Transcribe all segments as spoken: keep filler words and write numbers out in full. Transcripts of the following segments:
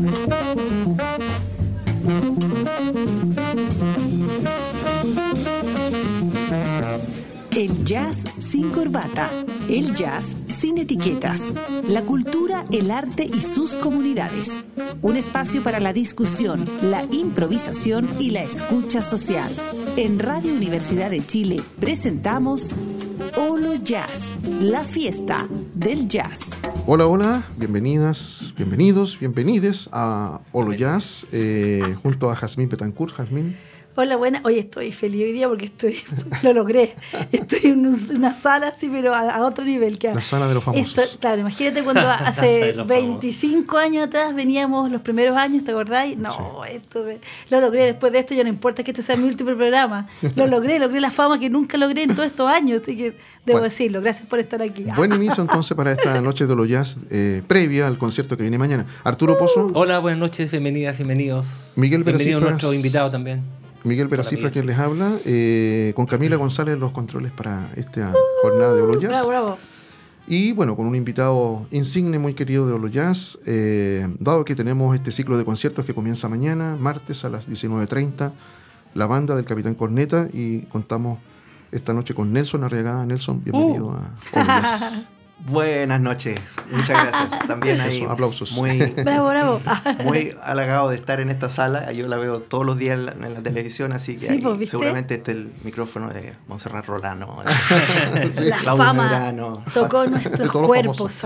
El jazz sin corbata, el jazz sin etiquetas, la cultura, el arte y sus comunidades. Un espacio para la discusión, la improvisación y la escucha social. En Radio Universidad de Chile presentamos Holo Jazz, la fiesta del jazz. Hola, hola, bienvenidas, bienvenidos, bienvenides a Holo Jazz, eh, junto a Jazmín Betancourt. Jazmín. Hola, buena. Oye, estoy feliz hoy día porque estoy, lo logré. Estoy en un, una sala así, pero a, a otro nivel. Que la sala de los famosos. Esto, claro, imagínate cuando hace veinticinco años atrás veníamos los primeros años, ¿te acordáis? No, sí. esto me, lo logré. Después de esto ya no importa que este sea mi último programa. Lo logré, logré la fama que nunca logré en todos estos años. Así que debo bueno, decirlo. Gracias por estar aquí. Buen inicio entonces para esta noche de Holo Jazz, eh, previa al concierto que viene mañana. Arturo Pozo. Hola, buenas noches, bienvenidas, bienvenidos. Miguel Veracifras. Bienvenido nuestro invitado también. Miguel Veracifras, quien les habla, eh, con Camila González los controles para esta jornada de Holo Jazz. Bravo, bravo. Y bueno, con un invitado insigne, muy querido de Holo Jazz, eh, dado que tenemos este ciclo de conciertos que comienza mañana, martes a las diecinueve treinta, la banda del Capitán Corneta, y contamos esta noche con Nelson Arriagada. Nelson, bienvenido uh. a Holo Jazz. Buenas noches, muchas gracias. También ahí Eso, aplausos. Muy, bravo, bravo. Muy halagado de estar en esta sala. Yo la veo todos los días en la, en la televisión, así que sí, ahí, pues, seguramente este es el micrófono de Montserrat Rolano. Sí. La Claudio fama Medrano, tocó nuestros cuerpos. Sí.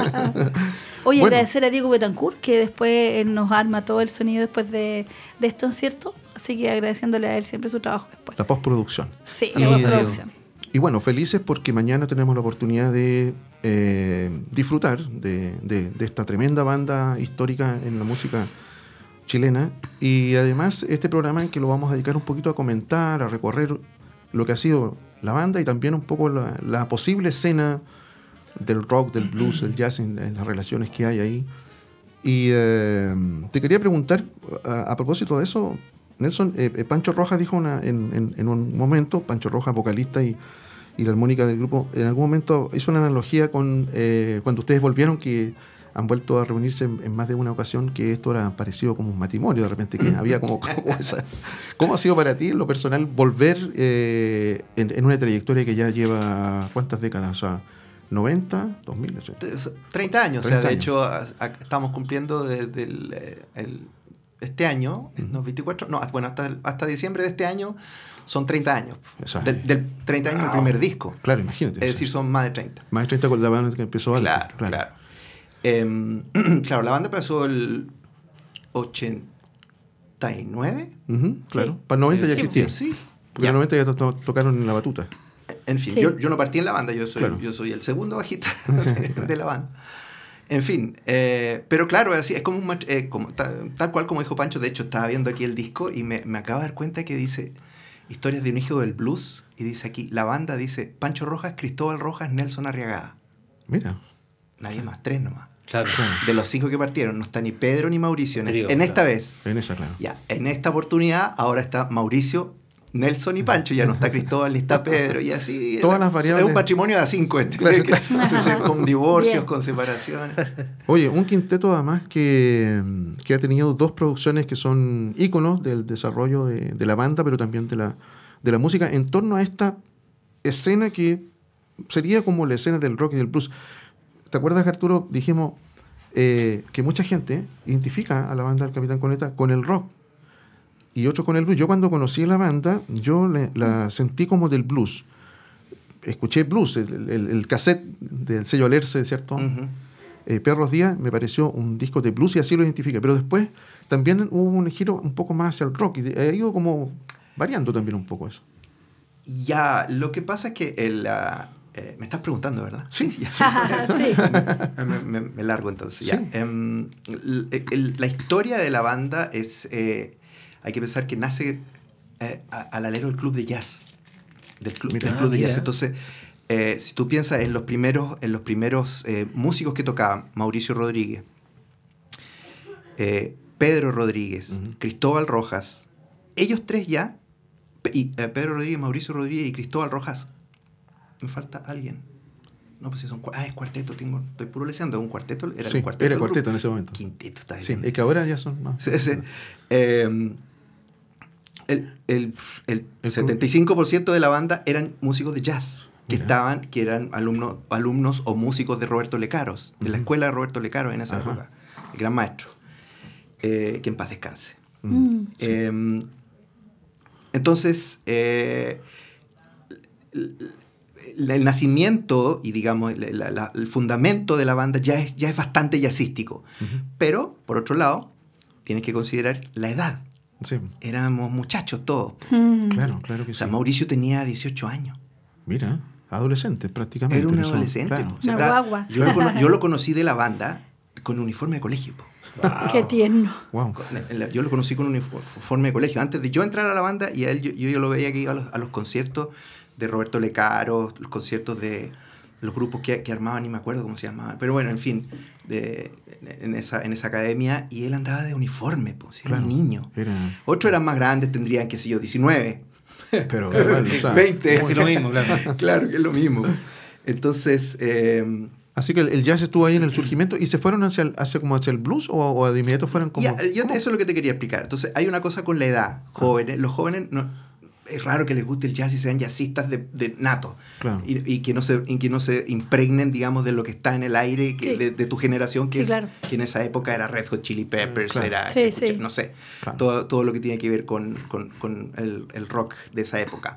Oye, bueno. Agradecer a Diego Betancourt, que después nos arma todo el sonido después de, de esto, ¿cierto? Así que agradeciéndole a él siempre su trabajo después. La postproducción. Sí, sí, la postproducción. Y bueno, felices porque mañana tenemos la oportunidad de eh, disfrutar de, de, de esta tremenda banda histórica en la música chilena. Y además este programa en que lo vamos a dedicar un poquito a comentar, a recorrer lo que ha sido la banda y también un poco la, la posible escena del rock, del blues, del jazz, en, en las relaciones que hay ahí. Y eh, te quería preguntar, a, a propósito de eso, Nelson, eh, eh, Pancho Rojas dijo una, en, en, en un momento, Pancho Rojas, vocalista y y la armónica del grupo, en algún momento hizo una analogía con eh, cuando ustedes volvieron, que han vuelto a reunirse en, en más de una ocasión, que esto era parecido como un matrimonio de repente, que había como, como esa... ¿Cómo ha sido para ti, en lo personal, volver eh, en, en una trayectoria que ya lleva cuántas décadas? O sea, ¿noventa? ¿dos mil? treinta años, treinta o sea, de años. hecho, a, a, estamos cumpliendo desde el, el, este año, uh-huh. no, veinticuatro, no, bueno, hasta, hasta diciembre de este año, son treinta años. Del, del treinta años wow. el primer disco. Claro, imagínate. Es decir, son más de treinta. Más de treinta con la banda que empezó antes. Claro, claro. Claro. Eh, claro, la banda empezó el ochenta y nueve. Uh-huh, claro. Sí. Para el noventa sí, ya existía. Sí. Porque en el noventa ya to- to- tocaron en la batuta. En fin, sí. yo, yo no partí en la banda, yo soy, claro. yo soy el segundo bajista de, de la banda. En fin, eh, pero claro, así, es como, un, eh, como tal, tal cual como dijo Pancho. De hecho, estaba viendo aquí el disco y me, me acabo de dar cuenta que dice... Historias de un hijo del blues, y dice aquí, la banda dice Pancho Rojas, Cristóbal Rojas, Nelson Arriagada. Mira. Nadie más, tres nomás. Claro. De los cinco que partieron, no está ni Pedro ni Mauricio en, Trío, en esta claro. vez. En esa, claro. Ya, en esta oportunidad, ahora está Mauricio, Nelson y Pancho, ya no está Cristóbal ni está Pedro, y así. Todas las variables. Es un matrimonio de a cinco este. Claro, claro. Con divorcios, bien. Con separaciones. Oye, un quinteto además que, que ha tenido dos producciones que son íconos del desarrollo de, de la banda, pero también de la, de la música, en torno a esta escena que sería como la escena del rock y del blues. ¿Te acuerdas, Arturo? Dijimos eh, que mucha gente identifica a la banda del Capitán Corneta con el rock y otros con el blues. Yo cuando conocí la banda, yo le, la sentí como del blues. Escuché blues, el, el, el cassette del sello Alerce, ¿cierto? Uh-huh. Eh, Perros Díaz me pareció un disco de blues y así lo identifiqué. Pero después también hubo un giro un poco más hacia el rock y ha ido como variando también un poco eso. Ya, lo que pasa es que el... Uh... Eh, me estás preguntando, ¿verdad? Sí. sí. sí. me, me, me largo entonces. Sí. Ya. Um, el, el, la historia de la banda es... Eh, hay que pensar que nace eh, a, al alero del club de jazz. Del club, mira, del club de mira. jazz. Entonces, eh, si tú piensas en los primeros, en los primeros eh, músicos que tocaban, Mauricio Rodríguez, eh, Pedro Rodríguez, uh-huh. Cristóbal Rojas, ellos tres ya, y, eh, Pedro Rodríguez, Mauricio Rodríguez y Cristóbal Rojas, me falta alguien. no, pues es un ah, es cuarteto, tengo, estoy puro leseando, es un cuarteto, era sí, un cuarteto. Era cuarteto en ese momento. Quinteto, está bien. Sí, es que ahora ya son más. Sí, sí. Eh, el, el, el, el setenta y cinco por ciento de la banda eran músicos de jazz, que Mira. estaban, que eran alumnos, alumnos o músicos de Roberto Lecaros, de uh-huh. la escuela de Roberto Lecaros en esa Ajá. época, el gran maestro, eh, que en paz descanse. Mm. Eh, sí. Entonces, eh, el, el nacimiento y, digamos, la, la, el fundamento de la banda ya es, ya es bastante jazzístico. Uh-huh. Pero, por otro lado, tienes que considerar la edad. Sí. Éramos muchachos todos. Mm. Claro, claro que o sea, sí. Mauricio tenía dieciocho años. Mira, adolescente prácticamente. Era un adolescente. Claro. O sea, Una guagua. Yo, lo cono- yo lo conocí de la banda con uniforme de colegio. Wow. Qué tierno. Wow. Yo lo conocí con uniforme de colegio. Antes de yo entrar a la banda, y a él, yo, yo lo veía que iba a los, a los conciertos de Roberto Lecaro, los conciertos de los grupos que, que armaban, ni me acuerdo cómo se llamaban. Pero bueno, en fin, de, en, esa, en esa academia, y él andaba de uniforme, pues, era claro, un niño. Era... Otros eran más grandes, tendrían, qué sé yo, diecinueve. Pero bueno, o sea, veinte. Casi lo mismo, claro. Claro que es lo mismo. Entonces... Eh, Así que el, el jazz estuvo ahí en el surgimiento y se fueron hacia, el, hacia, como hacia el blues o, o de inmediato fueron como... Ya, yo te, eso es lo que te quería explicar. Entonces, hay una cosa con la edad. Jóvenes, los jóvenes, no, es raro que les guste el jazz y sean jazzistas de, de nato. Claro. Y, y, que no se, y que no se impregnen, digamos, de lo que está en el aire, que, sí. de, de tu generación, que, sí, es, claro. que en esa época era Red Hot Chili Peppers, claro. era, sí, escucha, sí. no sé, claro. todo, todo lo que tiene que ver con, con, con el, el rock de esa época.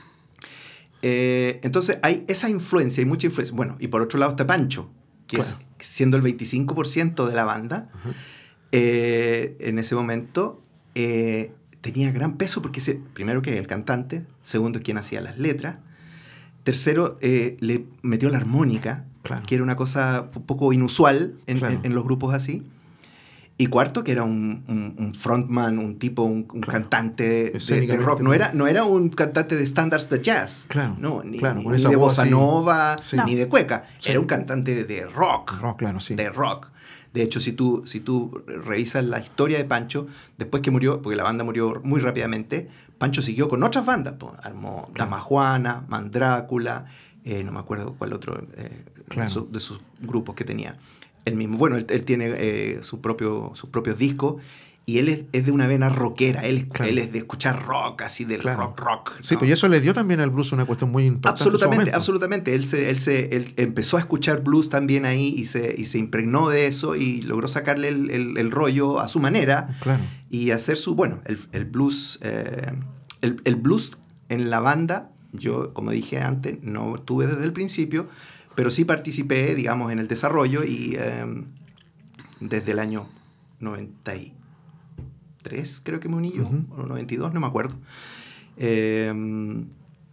Eh, entonces, hay esa influencia, hay mucha influencia. Bueno, y por otro lado está Pancho, que claro. es, siendo el veinticinco por ciento de la banda, uh-huh. eh, en ese momento eh, tenía gran peso porque, se, primero, que es el cantante, segundo, es quien hacía las letras, tercero, eh, le metió la armónica, claro. que era una cosa un poco inusual en, claro. en, en los grupos así, y cuarto, que era un, un, un frontman, un tipo, un, un claro. cantante de, de rock. No era, no era un cantante de standards de jazz. Claro. No, ni, claro, ni, ni de bossa nova, sí. ni de cueca. Sí. Era un cantante de rock. Rock, claro, sí. De rock. De hecho, si tú, si tú revisas la historia de Pancho, después que murió, porque la banda murió muy rápidamente, Pancho siguió con otras bandas. Pues, armó claro. Dama Juana, Mandrácula, eh, no me acuerdo cuál otro eh, claro. de, su, de sus grupos que tenía. El mismo, bueno, él, él tiene eh, su propio, sus propios discos y él es, es de una vena rockera, él, claro. él es de escuchar rock, así del claro. rock, rock. ¿no? Sí, pues y eso le dio también al blues una cuestión muy importante. Absolutamente, absolutamente. Él, se, él, se, él empezó a escuchar blues también ahí y se, y se impregnó de eso y logró sacarle el, el, el rollo a su manera claro. y hacer su, bueno, el, el blues, eh, el, el blues en la banda, yo, como dije antes, no estuve desde el principio, pero sí participé, digamos, en el desarrollo y eh, desde el año noventa y tres, creo que me uní yo, uh-huh. o noventa y dos, no me acuerdo. Eh,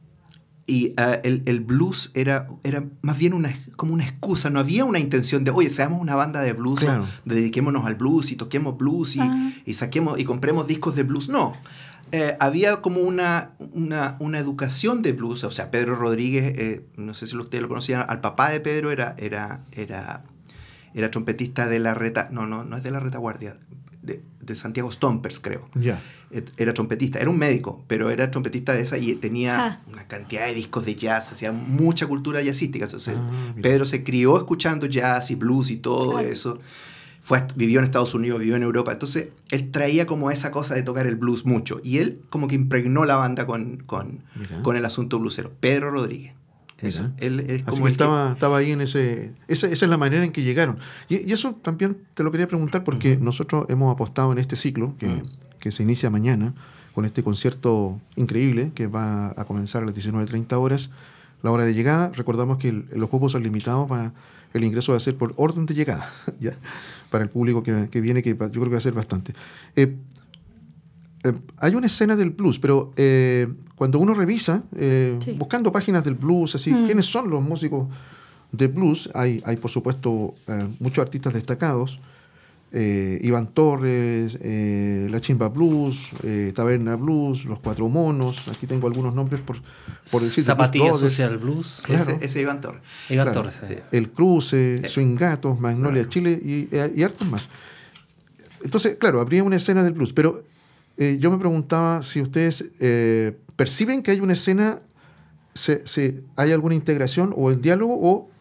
y uh, el, el blues era, era más bien una, como una excusa, no había una intención de, oye, seamos una banda de blues, claro. o dediquémonos al blues y toquemos blues y, uh-huh. y saquemos y compremos discos de blues. No. Eh, había como una, una, una educación de blues, o sea, Pedro Rodríguez, eh, no sé si ustedes lo conocían, al papá de Pedro era, era, era, era trompetista de la reta, no, no, no es de la retaguardia, de, de Santiago Stompers, creo. Yeah. Era trompetista, era un médico, pero era trompetista de esa y tenía ah. una cantidad de discos de jazz, hacía mucha cultura jazzística. Entonces, ah, Pedro se crió escuchando jazz y blues y todo claro. eso. Fue, vivió en Estados Unidos, vivió en Europa. Entonces, él traía como esa cosa de tocar el blues mucho. Y él como que impregnó la banda con, con, con el asunto bluesero. Pedro Rodríguez. Eso. Él, él Así como que el estaba, que... estaba ahí en ese... Esa, esa es la manera en que llegaron. Y, y eso también te lo quería preguntar porque uh-huh. nosotros hemos apostado en este ciclo que, uh-huh. que se inicia mañana con este concierto increíble que va a comenzar a las diecinueve treinta horas. La hora de llegada, recordamos que el, los cupos son limitados para... El ingreso va a ser por orden de llegada, ¿ya? Para el público que, que viene, que yo creo que va a ser bastante. Eh, eh, hay una escena del blues, pero eh, cuando uno revisa, eh, sí. buscando páginas del blues, así, mm. ¿quiénes son los músicos de blues? Hay, hay por supuesto, eh, muchos artistas destacados. Eh, Iván Torres, eh, La Chimba Blues, eh, Taberna Blues, Los Cuatro Monos. Aquí tengo algunos nombres por, por decir. Zapatilla Social Blues. Claro. Ese, ese Iván Torres. Iván claro. Torres. Sí. El Cruce, sí. Swing Gatos, Magnolia claro. Chile y, y hartos más. Entonces, claro, habría una escena del blues, pero eh, yo me preguntaba si ustedes eh, perciben que hay una escena, se, se, hay alguna integración o el diálogo o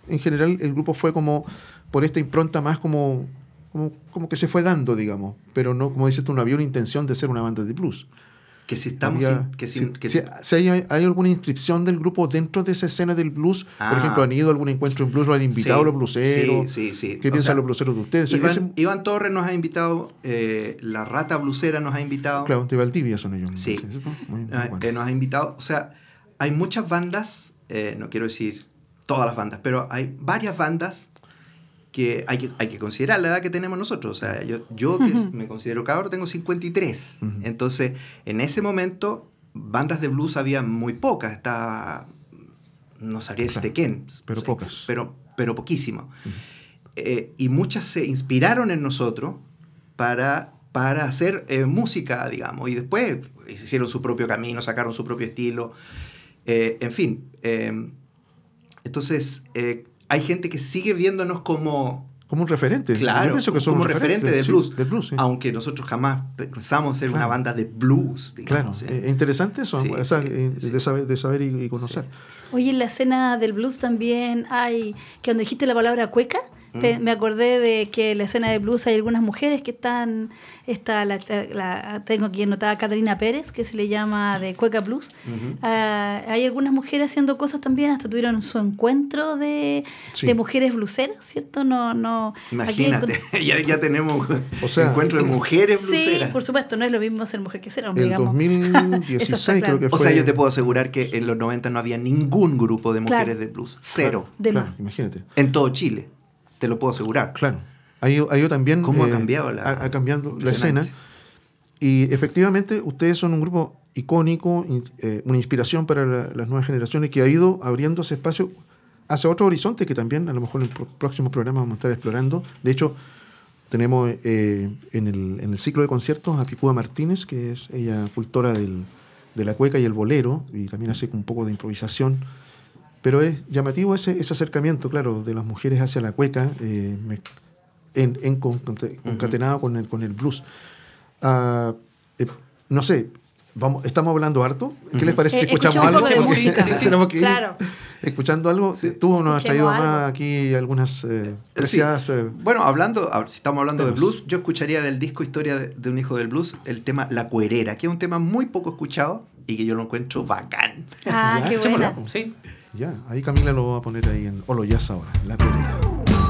en general el grupo fue como por esta impronta más como, como, como que se fue dando, digamos, pero no, como dices tú, no había una intención de ser una banda de blues. Que si estamos... Había, sin, que si, si, que si, si hay, hay alguna inscripción del grupo dentro de esa escena del blues, ah, por ejemplo, ¿han ido a algún encuentro en blues, lo han invitado sí, a los blueseros? Sí, sí, sí. ¿Qué o piensan sea, los bluseros de ustedes? Iván, ese, Iván Torres nos ha invitado, eh, la Rata Blusera nos ha invitado. Claro, de Valdivia son ellos. Sí, muy, muy bueno. eh, nos ha invitado. O sea, hay muchas bandas, eh, no quiero decir todas las bandas, pero hay varias bandas que hay que, hay que considerar la edad que tenemos nosotros. O sea, yo, yo que uh-huh. me considero cabrón, tengo cincuenta y tres. Uh-huh. Entonces, en ese momento, bandas de blues había muy pocas. Estaba, no sabría decirte quién. Pero pocas. Pero, pero poquísimo. Uh-huh. Eh, y muchas se inspiraron en nosotros para, para hacer eh, música, digamos. Y después hicieron su propio camino, sacaron su propio estilo. Eh, en fin. Eh, entonces... Eh, hay gente que sigue viéndonos como... Como un referente. Claro, que somos como referente del blues. Sí, del blues sí. Aunque nosotros jamás pensamos ser claro. una banda de blues. Digamos, claro, ¿sí? eh, interesante eso, sí, esa, sí, eh, sí. De, saber, de saber y, y conocer. Sí. Oye, en la escena del blues también hay... Que cuando dijiste la palabra cueca, mm. me acordé de que en la escena del blues hay algunas mujeres que están... Está la, la, tengo aquí anotada a Catalina Pérez, que se le llama de Cueca Blues. Uh-huh. Uh, hay algunas mujeres haciendo cosas también, hasta tuvieron su encuentro de, sí. de mujeres bluseras, ¿cierto? No, no. Imagínate, aquí, ya, ya tenemos o sea, encuentro de mujeres bluseras. Sí, por supuesto, no es lo mismo ser mujer que ser hombre, el digamos. dos mil dieciséis creo que fue. O sea, yo te puedo asegurar que en los noventa no había ningún grupo de mujeres claro. de blues. Cero. Claro, de claro, imagínate. En todo Chile, te lo puedo asegurar. Claro. Ha ido, ha ido también... ¿Cómo eh, ha cambiado la, ha, ha cambiado la escena? Y efectivamente ustedes son un grupo icónico, eh, una inspiración para la, las nuevas generaciones que ha ido abriendo ese espacio hacia otro horizonte que también a lo mejor en el pro- próximo programa vamos a estar explorando. De hecho, tenemos eh, en, el, en el ciclo de conciertos a Picúa Martínez, que es ella cultora del, de la cueca y el bolero, y también hace un poco de improvisación. Pero es llamativo ese, ese acercamiento, claro, de las mujeres hacia la cueca, eh, me, en, en concatenado uh-huh. con, el, con el blues. Uh, eh, no sé, vamos, estamos hablando harto. ¿Qué uh-huh. les parece si eh, escuchamos algo? Sí, tenemos que ir claro. escuchando algo. Sí. Tú nos has traído más aquí algunas eh, preciadas... Sí. Eh, bueno, hablando, si estamos hablando temas. de blues, yo escucharía del disco Historia de, de un hijo del blues el tema La Cuerera, que es un tema muy poco escuchado y que yo lo encuentro bacán. Ah, ya, qué buena. Sí. Ya, ahí Camila lo va a poner ahí en Olo Jazz ahora, La Cuerera.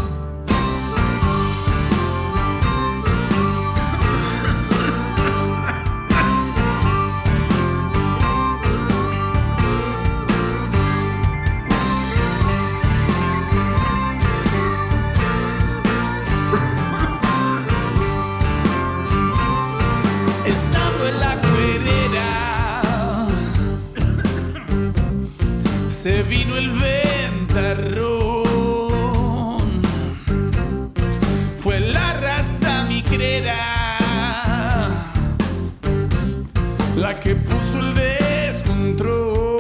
Se vino el ventarrón, fue la raza micrera la que puso el descontrol,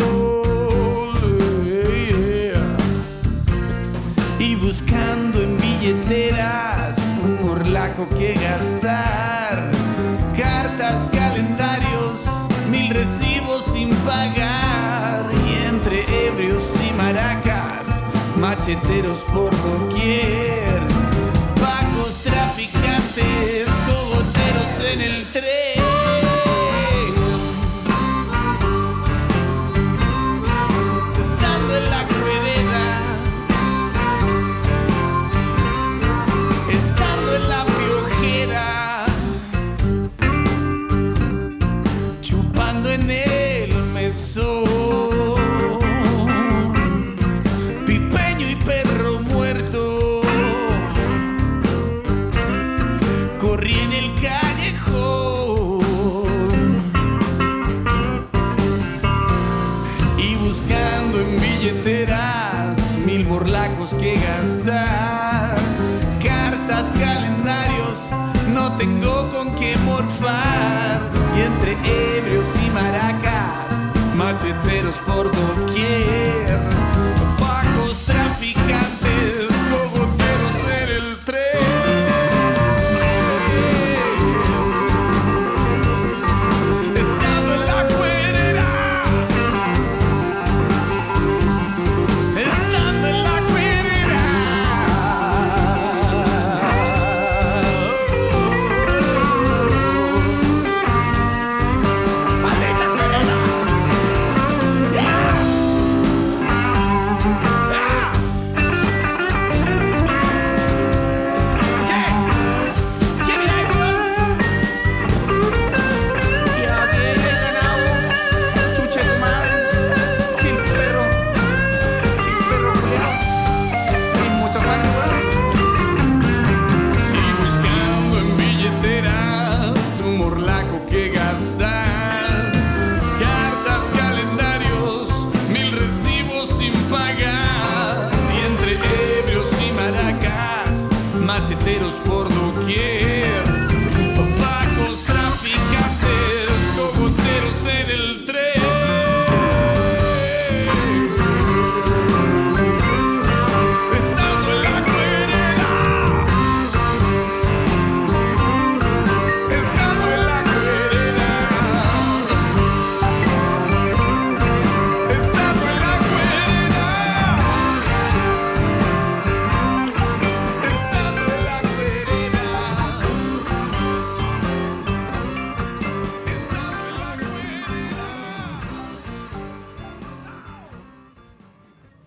yeah. Y buscando en billeteras un morlaco que gastar, cartas, calendarios, mil recibos sin pagar. Ebrios y maracas, macheteros por doquier, pacos, traficantes, cogoteros en el tren. Estando en la cuerera, estando en la piojera, chupando en el mesón. Mil morlacos que gastar, cartas, calendarios, no tengo con qué morfar. Y entre ebrios y maracas, macheteros por doquier, pacos, traficantes, cogoteros en el tren. Estando en la cuerera, estando en la cuerera.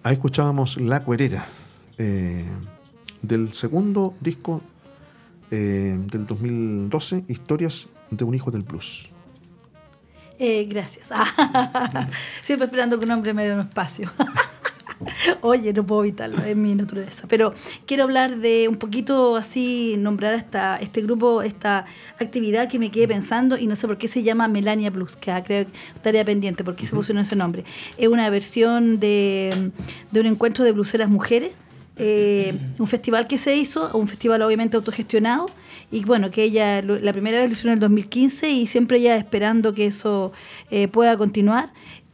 Ahí escuchábamos La Cuerera, eh, del segundo disco eh, del dos mil doce, Historias de un hijo del blues. Eh, gracias. Siempre esperando que un hombre me dé un espacio. Oye, no puedo evitarlo, es mi naturaleza. Pero quiero hablar de un poquito así, nombrar esta, este grupo, esta actividad que me quedé pensando y no sé por qué se llama Melania Blues, que creo que estaría pendiente porque se puso en ese nombre. Es una versión de, de un encuentro de bluseras mujeres, eh, un festival que se hizo, un festival obviamente autogestionado, y bueno, que ella la primera vez lo hizo en el dos mil quince y siempre ella esperando que eso eh, pueda continuar.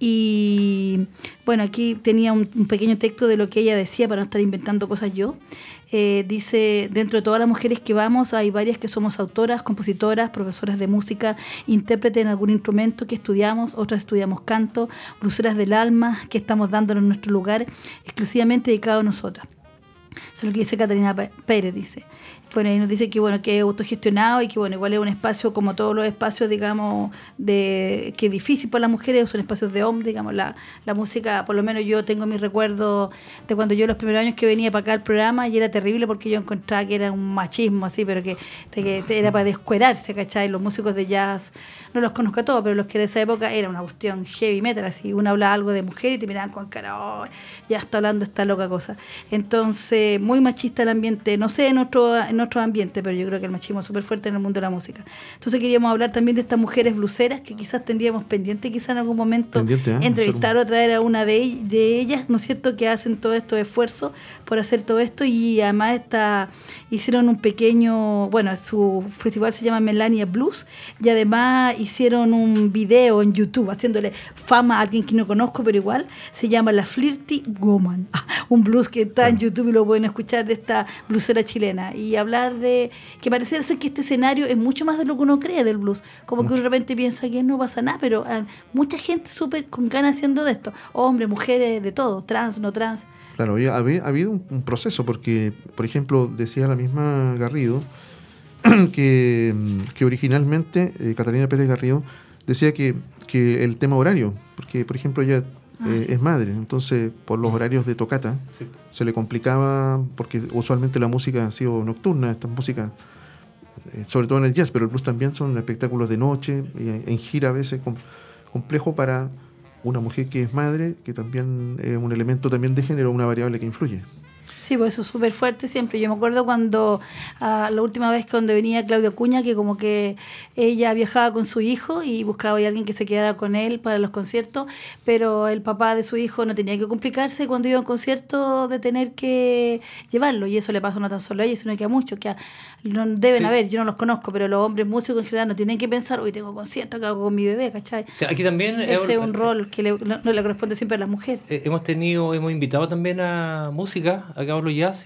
Y bueno, aquí tenía un, un pequeño texto de lo que ella decía para no estar inventando cosas yo. Eh, dice, dentro de todas las mujeres que vamos hay varias que somos autoras, compositoras, profesoras de música, intérpretes en algún instrumento que estudiamos, otras estudiamos canto, bluseras del alma que estamos dándonos en nuestro lugar exclusivamente dedicado a nosotras. Eso es lo que dice Catalina Pérez, dice. Bueno, ahí nos dice que bueno, que es autogestionado y que bueno, igual es un espacio como todos los espacios, digamos, de que es difícil para las mujeres, son espacios de hombres, digamos, la, la música, por lo menos yo tengo mis recuerdos de cuando yo los primeros años que venía para acá al programa y era terrible porque yo encontraba que era un machismo así, pero que, que era para descuerarse, ¿cachai? Los músicos de jazz, no los conozco a todos, pero los que de esa época era una cuestión heavy metal, así, uno hablaba algo de mujer y te miraban con cara, oh, ya está hablando esta loca cosa. Entonces, muy machista el ambiente, no sé en otro, en otro ambiente, pero yo creo que el machismo es súper fuerte en el mundo de la música. Entonces queríamos hablar también de estas mujeres bluseras que quizás tendríamos pendiente, quizás en algún momento pendiente, ¿eh? entrevistar o traer a una de, de ellas, ¿no es cierto?, que hacen todo estos esfuerzos por hacer todo esto y además esta, hicieron un pequeño, bueno, su festival se llama Melania Blues y además hicieron un video en YouTube haciéndole fama a alguien que no conozco, pero igual se llama La Flirty Woman, un blues que está en YouTube y lo pueden escuchar de esta blusera chilena y hablar de que parece ser que este escenario es mucho más de lo que uno cree del blues, como mucho. Que uno de repente piensa que no pasa nada, pero hay mucha gente súper con ganas haciendo de esto, hombres, mujeres, de todo, trans, no trans. Claro, había, había habido un, un proceso porque, por ejemplo, decía la misma Garrido que, que originalmente eh, Catalina Pérez Garrido decía que, que el tema horario, porque por ejemplo ella ah, eh, sí. es madre, entonces por los horarios de tocata sí. se le complicaba, porque usualmente la música ha sido nocturna, esta música, eh, sobre todo en el jazz, pero el blues también son espectáculos de noche, eh, en gira a veces com- complejo para una mujer que es madre, que también es un elemento también de género, una variable que influye. Sí, pues eso es súper fuerte siempre. Yo me acuerdo cuando, uh, la última vez cuando venía Claudio Acuña, que como que ella viajaba con su hijo y buscaba a alguien que se quedara con él para los conciertos, pero el papá de su hijo no tenía que complicarse cuando iba a un concierto de tener que llevarlo, y eso le pasa no tan solo a ella, sino que a muchos, que a, no, deben sí. haber, yo no los conozco, pero los hombres músicos en general no tienen que pensar, hoy tengo concierto, ¿qué hago con mi bebé? ¿Cachai? O sea, aquí también ese es un rol que le, no, no le corresponde siempre a las mujeres. Eh, hemos tenido, hemos invitado también a música, acá hablo jazz,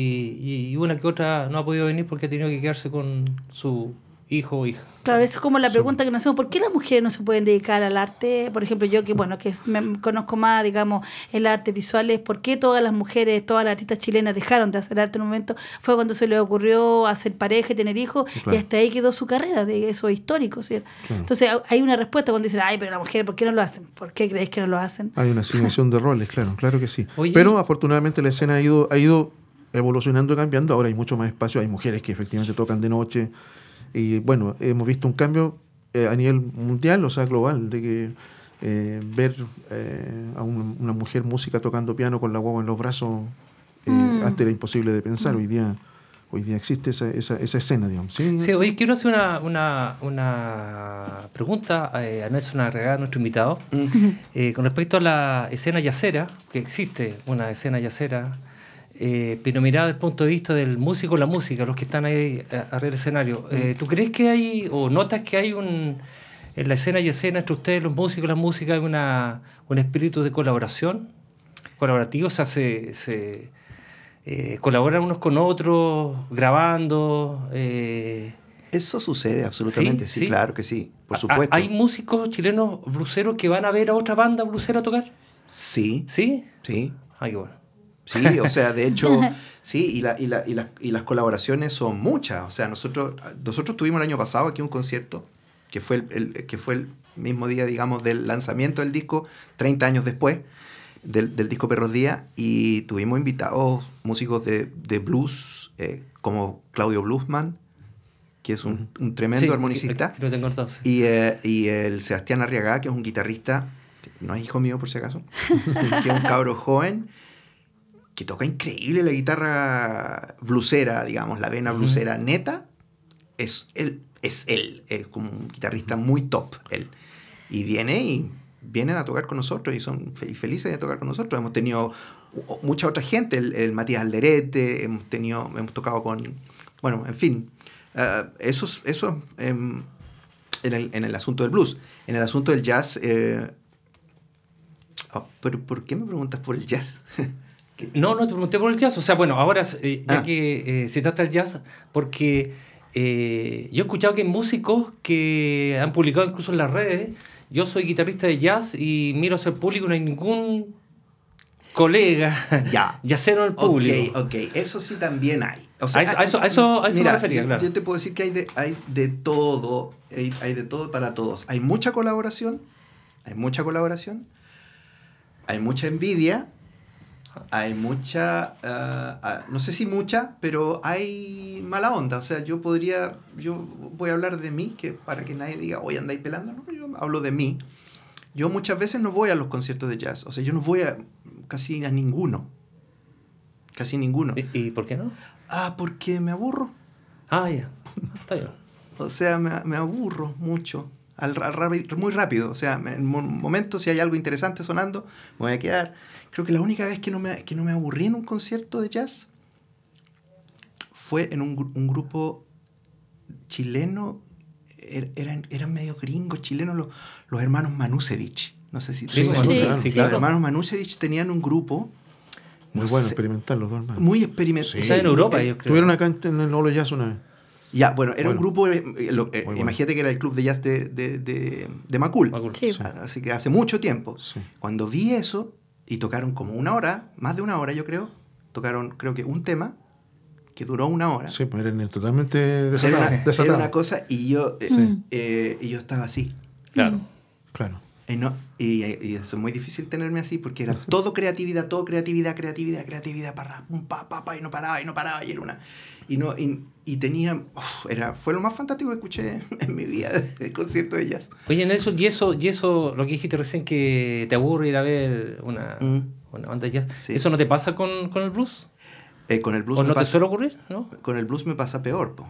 y, y una que otra no ha podido venir porque ha tenido que quedarse con su hijo o hija. Claro, eso es como la pregunta que nos hacemos, ¿por qué las mujeres no se pueden dedicar al arte? Por ejemplo, yo que bueno que me conozco más, digamos, el arte visual, ¿por qué todas las mujeres, todas las artistas chilenas dejaron de hacer arte en un momento? Fue cuando se les ocurrió hacer pareja y tener hijos, claro. y hasta ahí quedó su carrera, de eso histórico, ¿sí? Claro. Entonces hay una respuesta cuando dicen, ay, pero las mujeres, ¿por qué no lo hacen? ¿Por qué creéis que no lo hacen? Hay una asignación de roles, claro, claro que sí. Oye, pero afortunadamente la escena ha ido, ha ido evolucionando y cambiando, ahora hay mucho más espacio, hay mujeres que efectivamente tocan de noche, y bueno, hemos visto un cambio eh, a nivel mundial, o sea, global, de que eh, ver eh, a un, una mujer música tocando piano con la guagua en los brazos, eh, mm. antes era imposible de pensar, mm. hoy día hoy día existe esa, esa, esa escena, digamos. Sí, sí, hoy quiero hacer una, una, una pregunta eh, a Nelson Arreaga, nuestro invitado, mm. eh, con respecto a la escena yacera, que existe una escena yacera, Eh, pero mirada desde el punto de vista del músico, la música, los que están ahí arriba del escenario. Eh, ¿Tú crees que hay, o notas que hay un, en la escena y escena entre ustedes, los músicos y la música, hay una, un espíritu de colaboración, colaborativo? O sea, se, se eh, colaboran unos con otros, grabando. Eh... Eso sucede absolutamente, sí, sí, sí, claro que sí, por supuesto. ¿Hay músicos chilenos bluseros que van a ver a otra banda blusera a tocar? Sí. ¿Sí? Sí. Ay, qué bueno. Sí, o sea, de hecho, sí, y, la, y, la, y, la, y las colaboraciones son muchas. O sea, nosotros nosotros tuvimos el año pasado aquí un concierto que fue el, el, que fue el mismo día, digamos, del lanzamiento del disco, treinta años después, del, del disco Perros Díaz, y tuvimos invitados músicos de, de blues, eh, como Claudio Bluesman, que es un, un tremendo sí, armonicista, que, que, que cortado, sí. y, eh, y el Sebastián Arriagá, que es un guitarrista, no es hijo mío por si acaso, que es un cabro joven, que toca increíble la guitarra bluesera, digamos, la vena bluesera uh-huh. neta, es él, es él, es como un guitarrista muy top, él. Y viene y vienen a tocar con nosotros y son felices de tocar con nosotros. Hemos tenido mucha otra gente, el, el Matías Alderete, hemos tenido, hemos tocado con, bueno, en fin, uh, eso, eso um, en, el, en el asunto del blues. En el asunto del jazz, eh, oh, pero ¿por qué me preguntas por el jazz? No, no te pregunté por el jazz. O sea, bueno, ahora eh, ya ah. que eh, se trata del jazz, porque eh, yo he escuchado que hay músicos que han publicado incluso en las redes. Yo soy guitarrista de jazz y miro hacia el público, no hay ningún colega ya. jazzero en el público. Ok, ok, eso sí también hay. O sea, a, eso, a eso, a eso, a eso mira, me refería, yo, claro. Yo te puedo decir que hay de, hay de todo, hay, hay de todo para todos. Hay mucha colaboración, hay mucha colaboración, hay mucha envidia, hay mucha, uh, uh, no sé si mucha, pero hay mala onda. O sea, yo podría, yo voy a hablar de mí, que para que nadie diga, oye, andáis pelando, no, yo hablo de mí. Yo muchas veces no voy a los conciertos de jazz, o sea, yo no voy a casi a ninguno, casi ninguno. ¿Y, y por qué no? Ah, porque me aburro. Ah, ya, está bien. O sea, me, me aburro mucho, al, al, muy rápido. O sea, en un momento, si hay algo interesante sonando, me voy a quedar. Creo que la única vez que no me, que no me aburrí en un concierto de jazz fue en un, un grupo chileno, er, eran, eran medio gringos chilenos, los, los hermanos Manusevich. No sé si... Sí, sí, sí, sí, sí, los hermanos Manusevich tenían un grupo... Muy no bueno, sé, experimental los dos hermanos. Muy experimental. Sí. Está en Europa, eh, yo creo. Estuvieron acá en el Olo Jazz una vez. Ya, bueno, era bueno. un grupo, eh, lo, eh, bueno. imagínate que era el club de jazz de, de, de, de Macul. Macul. Sí. Sí. Así que hace mucho tiempo. Sí. Cuando vi eso, y tocaron como una hora, más de una hora yo creo, tocaron creo que un tema que duró una hora. Sí, pues eran totalmente Era una, desatados. era una cosa y yo, eh, Sí. eh, y yo estaba así. Claro. Claro. Y, no, y, y eso es muy difícil tenerme así porque era todo creatividad, todo creatividad, creatividad, creatividad, para pum, pa, pa, pa, y no paraba, y no paraba, y era una... Y, no, y, y tenía... Uf, era, fue lo más fantástico que escuché en mi vida de concierto de jazz. Oye, Nelson, y eso, y eso, lo que dijiste recién, que te aburre ir a ver una, Mm. una banda de jazz, Sí. ¿eso no te pasa con, con el blues? Eh, con el blues ¿O me no te pasa, suele ocurrir? ¿No? con el blues me pasa peor, po.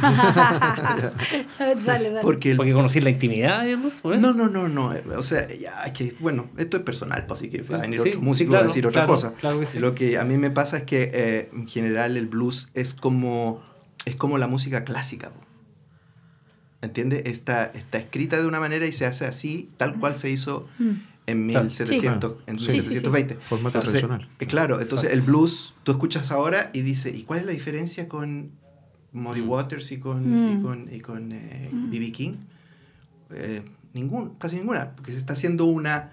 A ver, dale, dale. Porque el, Porque conocí la intimidad del blues, ¿por eso? no, no, no, no. O sea, ya, es que, bueno, esto es personal, pues, así que Sí, va a venir sí, otro músico claro, a decir otra claro, cosa. claro que sí. Lo que a mí me pasa es que, eh, en general, el blues es como, es como la música clásica, po. ¿Entiendes? Está, está escrita de una manera y se hace así, tal cual se hizo en Claro. mil setecientos, en Sí. mil setecientos veinte. Formato Entonces, tradicional. eh, claro, entonces Exacto. el blues, tú escuchas ahora y dices, ¿y cuál es la diferencia con Muddy Waters y con, Mm. y con, y con eh, B B King? Eh, ningún, casi ninguna, porque se está haciendo una...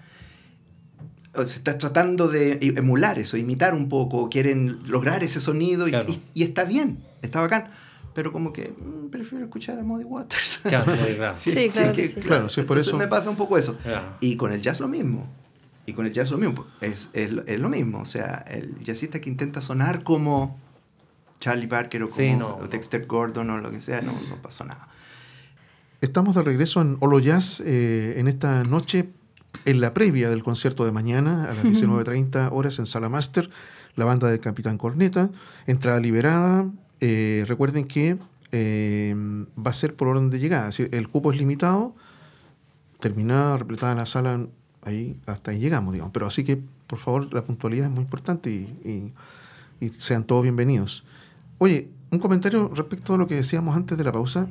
o se está tratando de emular eso, imitar un poco, quieren lograr ese sonido y, Claro. y, y está bien, está bacán. Pero como que mm, prefiero escuchar a Muddy Waters. Claro, muy claro. Sí, claro que sí. Claro, sí, por Entonces eso- me pasa un poco eso. Claro. Y con el jazz lo mismo. Y con el jazz lo mismo. Es, es, es lo mismo. O sea, el jazzista que intenta sonar como Charlie Parker o como Sí, no. Dexter Gordon o lo que sea, no, no pasó nada. Estamos de regreso en Olo Jazz eh, en esta noche, en la previa del concierto de mañana a las diecinueve treinta horas en Sala Master, la banda del Capitán Corneta, entrada liberada. Eh, recuerden que eh, va a ser por orden de llegada, es decir, el cupo es limitado, terminada, repletada la sala, ahí hasta ahí llegamos, digamos. Pero así que, por favor, la puntualidad es muy importante y, y, y sean todos bienvenidos. Oye, un comentario respecto a lo que decíamos antes de la pausa.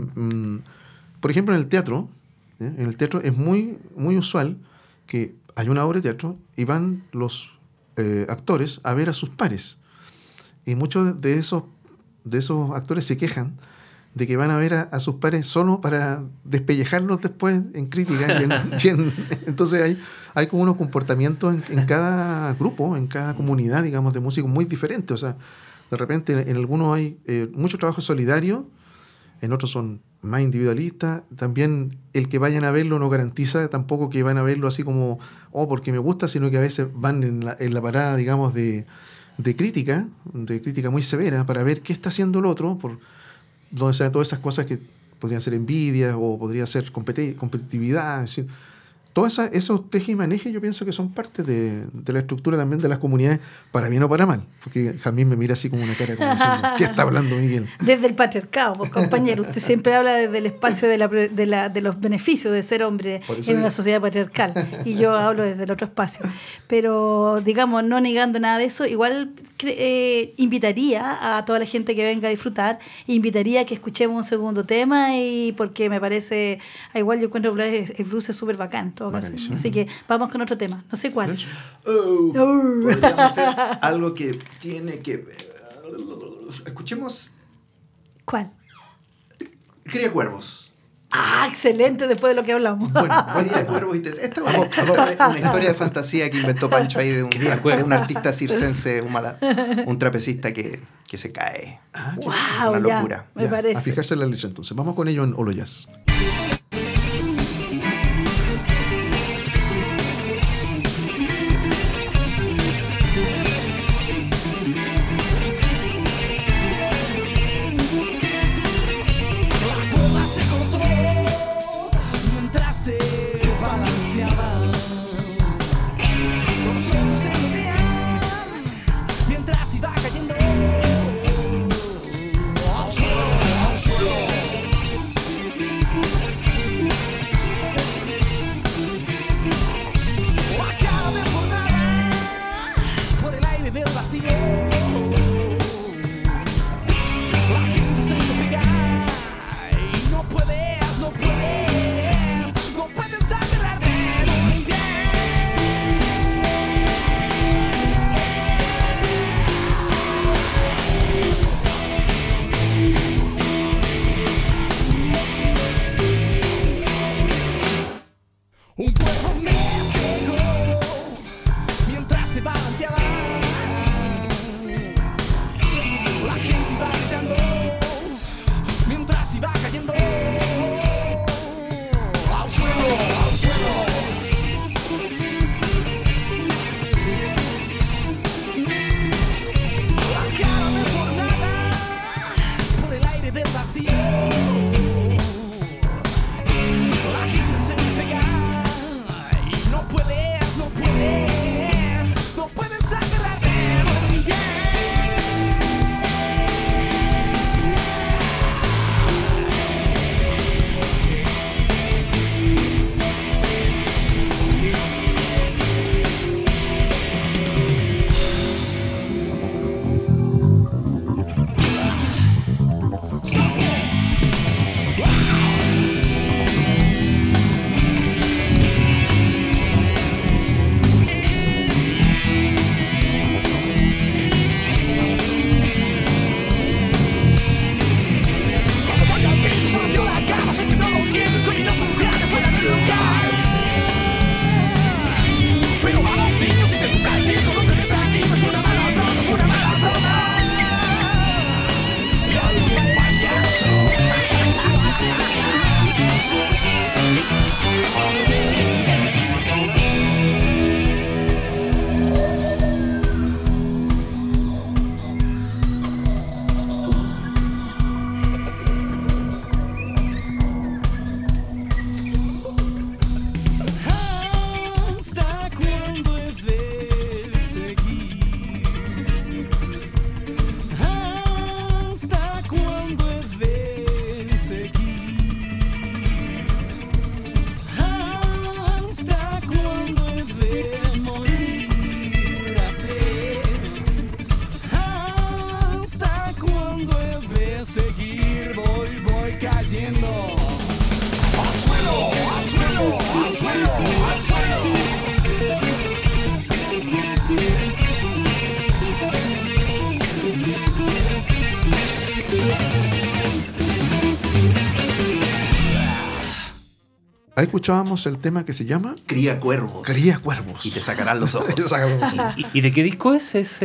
Por ejemplo, en el teatro, ¿eh? en el teatro es muy, muy usual que hay una obra de teatro y van los eh, actores a ver a sus pares. Y muchos de esos, de esos actores se quejan de que van a ver a, a sus pares solo para despellejarlos después en crítica. Y en, y en, entonces hay, hay como unos comportamientos en, en cada grupo, en cada comunidad, digamos, de músicos muy diferentes. O sea, de repente en algunos hay eh, mucho trabajo solidario, en otros son más individualista. También el que vayan a verlo no garantiza tampoco que van a verlo así como, oh, porque me gusta, sino que a veces van en la, en la parada, digamos, de, de crítica, de crítica muy severa, para ver qué está haciendo el otro, por donde sean todas esas cosas que podrían ser envidia o podría ser competi- competitividad, es decir, todos esos teje y maneje yo pienso que son parte de, de la estructura también de las comunidades, para bien o para mal, porque Jamín me mira así como una cara como diciendo, ¿qué está hablando Miguel? Desde el patriarcado, pues, compañero, usted siempre habla desde el espacio de, la, de, la, de los beneficios de ser hombre en una sociedad patriarcal, y yo hablo desde el otro espacio. Pero, digamos, no negando nada de eso, igual eh, invitaría a toda la gente que venga a disfrutar, invitaría a que escuchemos un segundo tema, y porque me parece, igual yo encuentro que el blues es súper bacán. Así que vamos con otro tema. No sé cuál. Oh, podríamos hacer algo que tiene que... Escuchemos... ¿Cuál? Cría Cuervos. Ah, excelente, después de lo que hablamos. Bueno, Cría Cuervos y te... Esta es una historia de fantasía que inventó Pancho ahí de un, de un artista circense, un, mala, un trapecista que, que se cae. Ah, wow, una locura. Ya, me ya, parece. A fijarse en la leche entonces. Vamos con ello en Olo Jazz. Seguir voy, voy cayendo al suelo, al suelo, al suelo, al suelo. Ahí escuchábamos el tema que se llama Cría Cuervos. Cría Cuervos. Y te sacarán los ojos. ¿Y, y de qué disco es ese?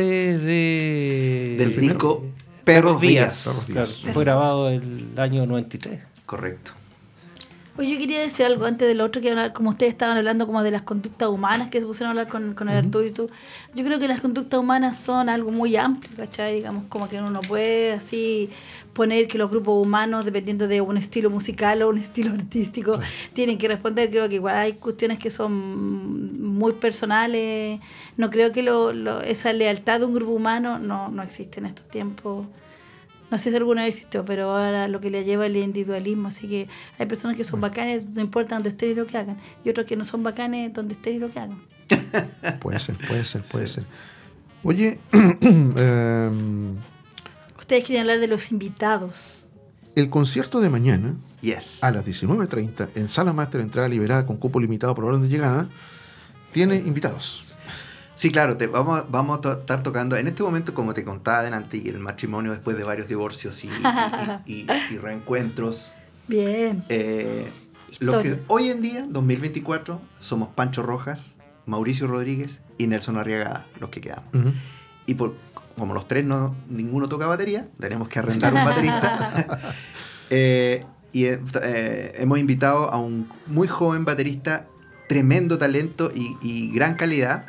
De... Del disco Perros Días. Perros Días. Claro, fue grabado el año noventa y tres. Correcto. Oye, yo quería decir algo antes de lo otro, que hablar, como ustedes estaban hablando como de las conductas humanas, que se pusieron a hablar con, con el Arturo y tú. Yo creo que las conductas humanas son algo muy amplio, ¿cachai? Digamos, como que uno no puede así poner que los grupos humanos, dependiendo de un estilo musical o un estilo artístico, claro, tienen que responder. Creo que igual hay cuestiones que son muy personales. No creo que lo, lo, esa lealtad de un grupo humano no, no existe en estos tiempos. No sé si alguna vez existió, pero ahora lo que le lleva el individualismo. Así que hay personas que son bacanes, no importa dónde estén y lo que hagan. Y otros que no son bacanes, donde estén y lo que hagan. Puede ser, puede ser, puede ser. Oye, eh, ustedes quieren hablar de los invitados. El concierto de mañana, yes, a las diecinueve treinta, en Sala Máster, entrada liberada con cupo limitado por orden de llegada, tiene invitados. Sí, claro, te, vamos, vamos a to- estar tocando en este momento, como te contaba adelante, y el matrimonio después de varios divorcios y, y, y, y, y reencuentros. Bien. Eh, lo que hoy en día, dos mil veinticuatro, somos Pancho Rojas, Mauricio Rodríguez y Nelson Arriagada, los que quedamos. Uh-huh. Y por, como los tres no ninguno toca batería, tenemos que arrendar un baterista. eh, y eh, hemos invitado a un muy joven baterista, tremendo talento y, y gran calidad,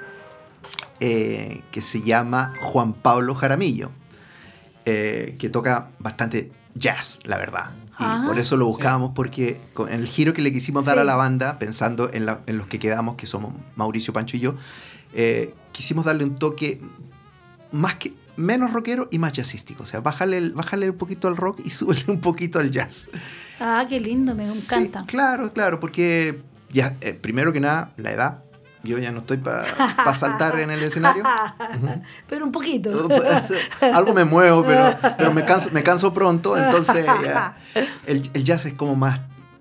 Eh, que se llama Juan Pablo Jaramillo, eh, que toca bastante jazz, la verdad. Y ah, por eso lo buscábamos, porque con el giro que le quisimos sí. dar a la banda, pensando en, la, en los que quedamos, que somos Mauricio, Pancho y yo, eh, quisimos darle un toque más que, menos rockero y más jazzístico. O sea, bájale, bájale un poquito al rock y súbele un poquito al jazz. Ah, qué lindo, me encanta. Sí, claro, claro, porque ya, eh, primero que nada, la edad. Yo ya no estoy para pa saltar en el escenario. Uh-huh. Pero un poquito. Algo me muevo, pero, pero me, canso, me canso pronto. Entonces ya, el, el jazz es como más,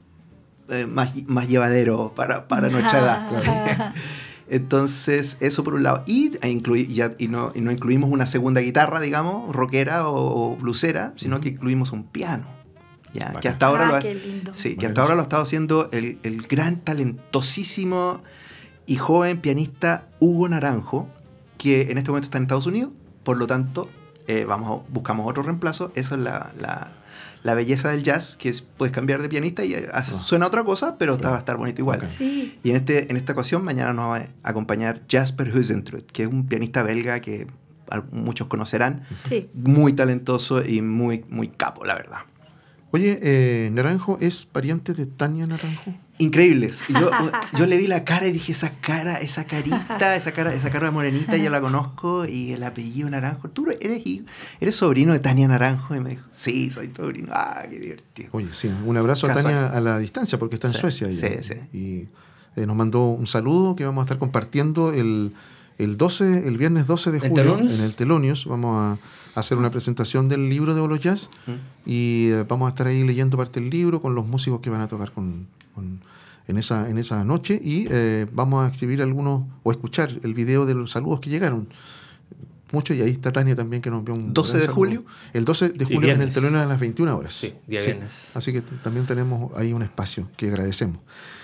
eh, más, más llevadero para, para nuestra edad. Claro. Entonces, eso por un lado. Y, e incluí, ya, y, no, y no incluimos una segunda guitarra, digamos, rockera o, o bluesera, sino que incluimos un piano. Ya, que hasta ahora, ah, lo, sí, que hasta ahora lo ha estado haciendo el, el gran, talentosísimo y joven pianista Hugo Naranjo, que en este momento está en Estados Unidos. Por lo tanto, eh, vamos a, buscamos otro reemplazo. Eso es la, la, la belleza del jazz, que es, puedes cambiar de pianista y oh. suena otra cosa, pero sí. va a estar bonito igual. Okay. Sí. Y en, este, en esta ocasión, mañana nos va a acompañar Jasper Huisentruit, que es un pianista belga que muchos conocerán. Sí. Muy talentoso y muy, muy capo, la verdad. Oye, eh, ¿Naranjo es pariente de Tania Naranjo? Increíbles. Yo, yo le vi la cara y dije, esa cara, esa carita, esa cara, esa cara morenita, yo la conozco, y el apellido Naranjo. ¿Tú eres, eres sobrino de Tania Naranjo? Y me dijo, sí, soy sobrino. Ah, qué divertido. Oye, sí, un abrazo Casual. a Tania a la distancia, porque está en sí, Suecia. Sí, y, sí. Y eh, nos mandó un saludo que vamos a estar compartiendo el, el, doce, el viernes doce de julio en el Telonius. Vamos a hacer una presentación del libro de Bolo Jazz ¿Mm? y eh, vamos a estar ahí leyendo parte del libro con los músicos que van a tocar con, con, en, esa, en esa noche, y eh, vamos a exhibir algunos o escuchar el video de los saludos que llegaron muchos, y ahí está Tania también, que nos envió un doce de julio. El doce de julio en el Telón a las veintiuna horas. Sí, día sí. viernes. Así que t- también tenemos ahí un espacio que agradecemos.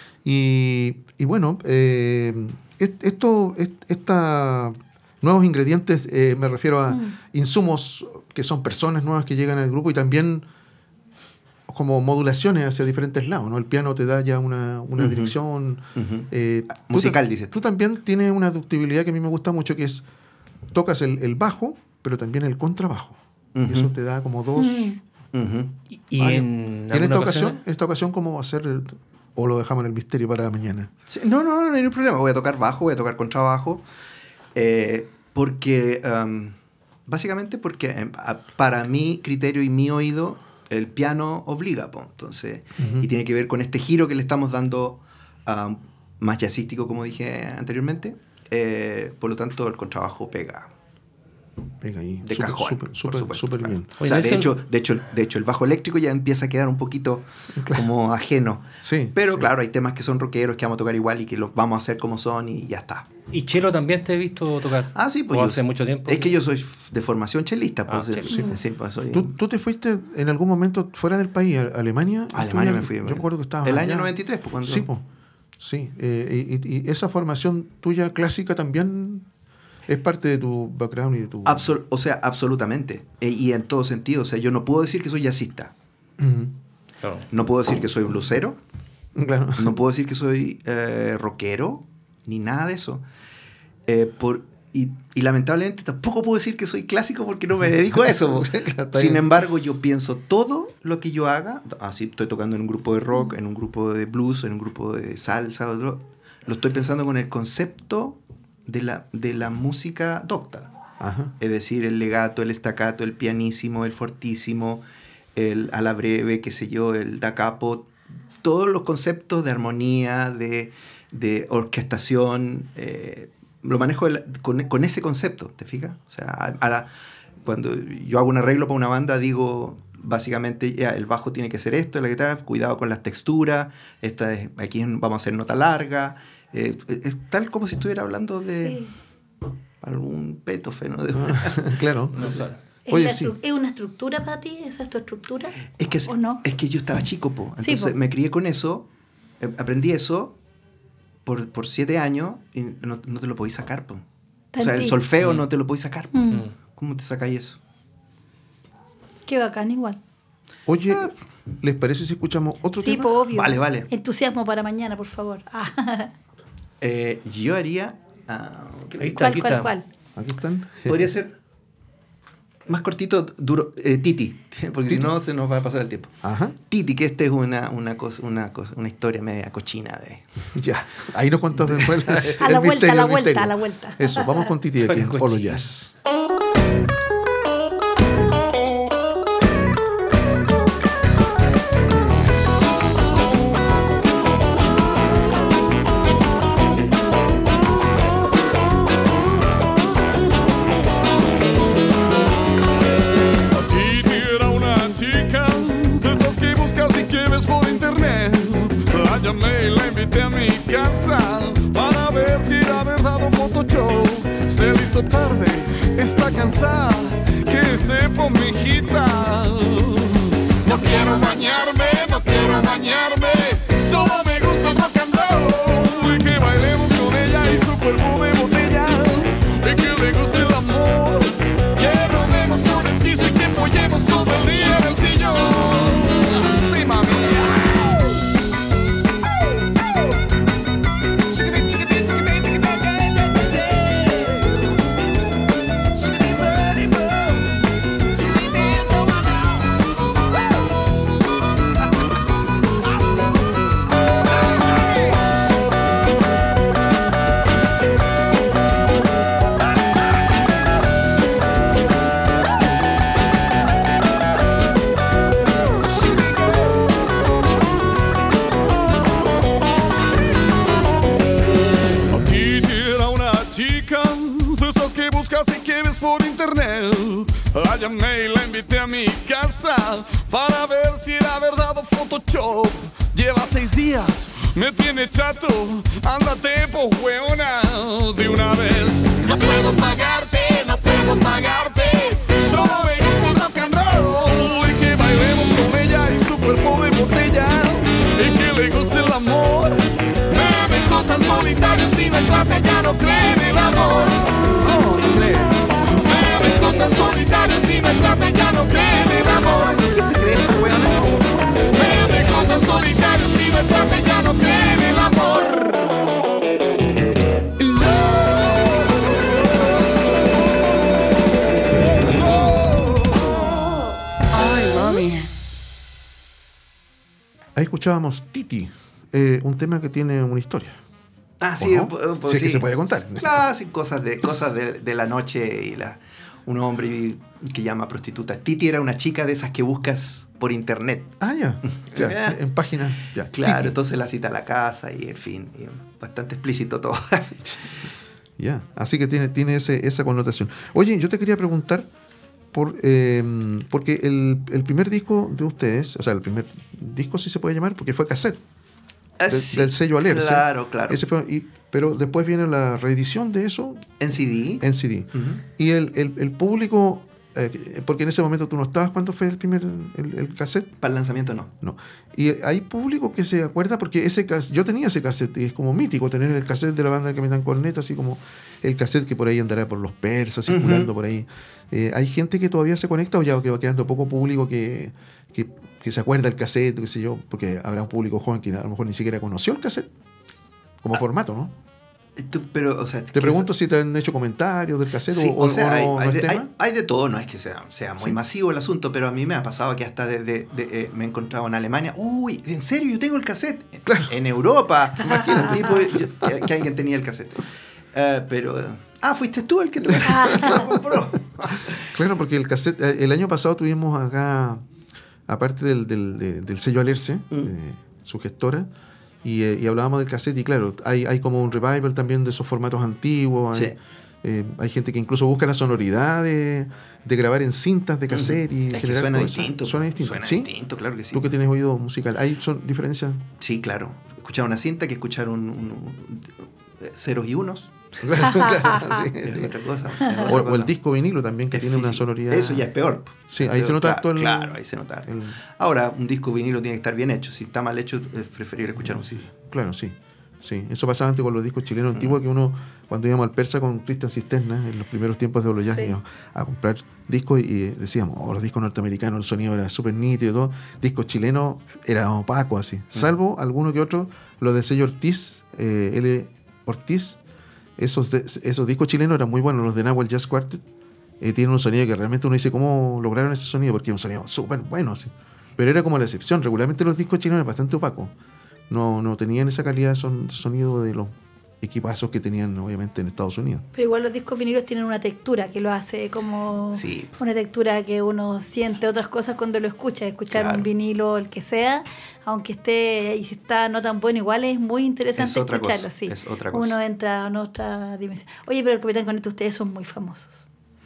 Y, y bueno, eh, esto, esta nuevos ingredientes, eh, me refiero a mm. insumos que son personas nuevas que llegan al grupo, y también como modulaciones hacia diferentes lados, ¿no? El piano te da ya una, una uh-huh. dirección uh-huh. Eh, musical, tú, dices tú. Tú también tienes una ductibilidad que a mí me gusta mucho, que es, tocas el, el bajo, pero también el contrabajo. Uh-huh. Y eso te da como dos... Uh-huh. Y, y en, ¿Y en esta ocasión, esta ocasión cómo va a ser? El, ¿o lo dejamos en el misterio para mañana? Sí, no, no, no hay ningún problema. Voy a tocar bajo, voy a tocar contrabajo. Eh, porque, um, básicamente porque eh, para mi criterio y mi oído, el piano obliga, pues, entonces, uh-huh. y tiene que ver con este giro que le estamos dando, um, más jazzístico, como dije anteriormente. Eh, por lo tanto, el contrabajo pega. Pega ahí. De super, cajón. Súper, súper, súper bien. O sea, de hecho, de, hecho, de hecho, el bajo eléctrico ya empieza a quedar un poquito claro. como ajeno. Sí. Pero sí. claro, hay temas que son rockeros que vamos a tocar igual y que los vamos a hacer como son y ya está. ¿Y chelo también te he visto tocar? Ah, sí, pues. ¿O yo, hace mucho tiempo? Es que yo soy de formación chelista. Pues, ah, sí, sí, pues soy... ¿Tú, ¿Tú te fuiste en algún momento fuera del país, a Alemania? A Alemania me fui. Yo recuerdo que estabas el allá. año noventa y tres, pues cuando... Sí, pues. Sí. Eh, y, y esa formación tuya clásica también es parte de tu background y de tu... Absol- o sea, absolutamente. E, y en todo sentido. O sea, yo no puedo decir que soy jazzista. Uh-huh. Claro. No puedo decir que soy blusero. Claro. No puedo decir que soy eh, rockero, ni nada de eso. Eh, por, y, y lamentablemente tampoco puedo decir que soy clásico porque no me dedico a eso. Sin embargo, yo pienso todo lo que yo haga, así estoy tocando en un grupo de rock, en un grupo de blues, en un grupo de salsa, lo estoy pensando con el concepto de la, de la música docta. Ajá. Es decir, el legato, el staccato, el pianísimo, el fortísimo, el a la breve, qué sé yo, el da capo, todos los conceptos de armonía, de, de orquestación, eh, lo manejo de la, con, con ese concepto, ¿te fijas? O sea, a, a la, cuando yo hago un arreglo para una banda, digo, básicamente, ya, el bajo tiene que ser esto, la guitarra, cuidado con las texturas, esta es, aquí vamos a hacer nota larga, eh, es tal como si estuviera hablando de sí. algún Beethoven, ¿no? De, claro. No sé. ¿Es, Oye, la, sí. ¿Es una estructura para ti? ¿Esa es tu estructura? Es que, ¿O no? es que yo estaba chico, po. Entonces sí, po. me crié con eso, eh, aprendí eso por, por siete años y no, no te lo podéis sacar, po. O sea, el solfeo mm. no te lo podéis sacar, po. Mm. ¿Cómo te sacáis eso? Qué bacán igual. Oye, ah. ¿les parece si escuchamos otro sí, tema? Sí, obvio. Vale, vale. Entusiasmo para mañana, por favor. Ah. Eh, yo haría... Uh, Ahí está, ¿Cuál, aquí cuál, está. cuál? Aquí están. Podría ser más cortito, duro, eh, Titi, porque ¿Titi? Si no se nos va a pasar el tiempo. Ajá. Titi, que esta es una, una, cosa, una, cosa, una historia media cochina de... Ya, ahí nos cuentas después. a la vuelta, a la vuelta, a la vuelta. Eso, vamos con Titi aquí en Polo Jazz. Para ver si era verdad o Photoshop. Se le hizo tarde, está cansada, que sepa mi hijita. No quiero bañarme, no quiero bañarme, solo me gusta el rock and roll. Y que bailemos con ella y su cuerpo de botella, y que le guste el amor, que rodemos por el piso y que follemos todo el día en el sillón. Así, mami. La llamé y la invité a mi casa para ver si era verdad o Photoshop. Lleva seis días, me tiene chato, ándate po' hueona de una vez. No puedo pagarte, no puedo pagarte, solo me gusta el rock and roll. Y que bailemos con ella y su cuerpo de botella, y que le guste el amor. Me dejó tan solitario, si me trata ya no cree en el amor. No, no cree. Tan solitario, si me trata ya no cree en el amor. ¿Qué se cree esta weona? Me dejó tan solitario, si me trata ya no cree en el amor. Ay, mami. Ahí escuchábamos Titi, eh, un tema que tiene una historia. Ah, sí, no? pues, pues, sí, sí. que se puede contar. Claro, sí, cosas de, cosas de, de la noche y la... Un hombre que llama prostituta. Titi era una chica de esas que buscas por internet. Ah, ya. ya en páginas. Ya. Claro, Titi. Entonces la cita a la casa y en fin, y bastante explícito todo. Ya, así que tiene, tiene ese, esa connotación. Oye, yo te quería preguntar, por eh, porque el, el primer disco de ustedes, o sea, el primer disco sí se puede llamar, porque fue cassette. De, sí, del sello Alerce. Claro, claro. Ese fue, y, pero después viene la reedición de eso. En C D. En C D. Uh-huh. Y el, el, el público, eh, porque en ese momento tú no estabas, ¿cuándo fue el primer el, el cassette? Para el lanzamiento no. No. Y hay público que se acuerda, porque ese yo tenía ese cassette, y es como mítico tener el cassette de la banda del Capitán Corneta, así como el cassette que por ahí andará por los persas, circulando uh-huh. por ahí. Eh, ¿Hay gente que todavía se conecta o ya que va quedando poco público que... que que se acuerda el cassette, qué sé yo, porque habrá un público joven que a lo mejor ni siquiera conoció el cassette como ah, formato, ¿no? Tú, pero, o sea, te pregunto es... si te han hecho comentarios del cassette sí, o, o sea, o no, hay, no hay, es tema. Hay, hay de todo, no es que sea, sea muy ¿sí? masivo el asunto, pero a mí me ha pasado que hasta de, de, de, eh, me he encontrado en Alemania, uy, ¿en serio? Yo tengo el cassette. Claro. En Europa, imagínate, tipo, yo, que, que alguien tenía el cassette. Uh, pero, ah, fuiste tú el que, tú, el que lo compró. Claro, porque el cassette, el año pasado tuvimos acá, aparte del, del, del, del sello Alerce, mm. eh, su gestora, y, eh, y hablábamos del cassette, y claro, hay, hay como un revival también de esos formatos antiguos. Sí. Hay, eh, hay gente que incluso busca la sonoridad de, de grabar en cintas de cassette. Mm-hmm. Y es que suena distinto. Suena distinto. Suena ¿Sí? distinto, claro que sí. Tú que tienes oído musical, ¿hay son diferencias? Sí, claro. Escuchar una cinta que escuchar un, un, un ceros y unos. Claro, claro, sí, es sí. otra cosa, es o, otra o cosa. El disco vinilo también, que es tiene físico. Una sonoridad. Eso ya es peor. Sí, es ahí peor. se nota claro, todo el... Claro, ahí se nota. El... Ahora, un disco vinilo tiene que estar bien hecho. Si está mal hecho, es preferible escuchar un C D. Claro, sí. sí. Eso pasaba antes con los discos chilenos mm. antiguos, que uno, cuando íbamos al Persa con Cristian Cisterna, en los primeros tiempos de Olo Jazz, sí. íbamos a comprar discos y decíamos, oh, los discos norteamericanos, el sonido era súper nítido y todo. Discos chilenos era opaco así. Mm. Salvo alguno que otro, los del sello Ortiz, eh, L. Ortiz, Esos, de, esos discos chilenos eran muy buenos, los de Nahuel Jazz Quartet, eh, tienen un sonido que realmente uno dice, ¿cómo lograron ese sonido? Porque es un sonido súper bueno, ¿sí? Pero era como la excepción. Regularmente los discos chilenos eran bastante opacos, no, no tenían esa calidad de son, sonido de los equipazos que tenían obviamente en Estados Unidos. Pero igual los discos vinilos tienen una textura que lo hace como sí. una textura que uno siente otras cosas cuando lo escucha. Escuchar claro. un vinilo, el que sea, aunque esté y si está no tan bueno, igual es muy interesante es otra escucharlo. Cosa. Sí. Es otra cosa. Uno entra en otra dimensión. Oye, pero el Capitán Corneta, ustedes son muy famosos.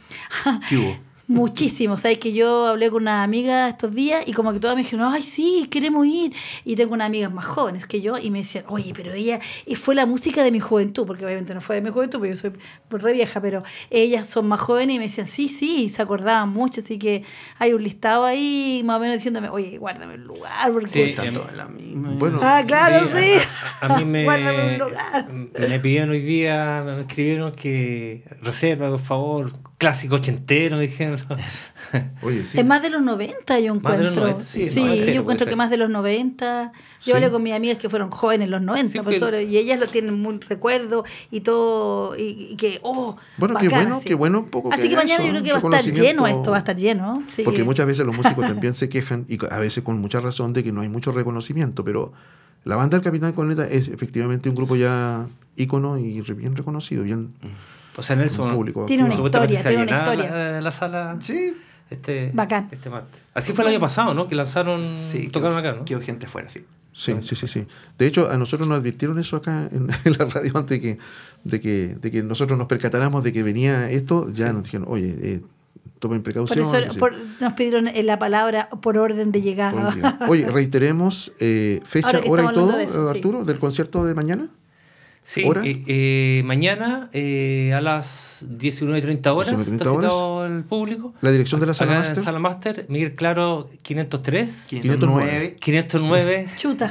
¿Qué hubo? Muchísimo, sabes que yo hablé con una amiga estos días y como que todas me dijeron, ay sí, queremos ir, y tengo unas amigas más jóvenes que yo y me decían, oye, pero ella fue la música de mi juventud, porque obviamente no fue de mi juventud porque yo soy re vieja, pero ellas son más jóvenes y me decían, sí, sí, y se acordaban mucho, así que hay un listado ahí más o menos diciéndome, oye, guárdame el lugar porque sí, están todas en la misma. Bueno, ah, claro, sí, sí. A, a, a mí me, guárdame un lugar. Me pidieron hoy día, me escribieron que reserva, por favor, clásico ochentero, me dijeron. Oye, sí. Es más de los noventa, yo encuentro. Más de los noventa, sí, sí noventa, yo encuentro que ser. Más de los noventa. Yo sí. hablé con mis amigas que fueron jóvenes en los noventa, sí, profesores, que... y ellas lo tienen muy recuerdo y todo, y, y que, oh, bueno, bacán, qué bueno, así. qué bueno un poco. Así que, que mañana eso, yo creo que va a estar lleno esto, va a estar lleno. Así porque que... muchas veces los músicos también se quejan, y a veces con mucha razón, de que no hay mucho reconocimiento, pero la banda del Capitán Corneta es efectivamente un grupo ya ícono y bien reconocido, bien... O sea, Nelson público, tiene una historia, tiene una historia. La, la sala sí. este, bacán. Este martes. Así fue el año pasado, ¿no? Que lanzaron, sí, tocaron que, acá, ¿no? Que gente fuera, sí. Sí, sí, sí, sí. De hecho, a nosotros nos advirtieron eso acá en, en la radio antes de que, de que, de que nosotros nos percatáramos de que venía esto. Ya sí. Nos dijeron, oye, eh, tomen precaución. Por eso por, nos pidieron la palabra por orden de llegada. Orden. Oye, reiteremos eh, fecha, hora y todo, eso, Arturo, sí. del concierto de mañana. Sí, eh, eh, mañana eh, a las diecinueve treinta horas está citado el público. La dirección de la Sala Máster. Sala Máster, Miguel Claro, quinientos tres. quinientos nueve. quinientos nueve. Chuta.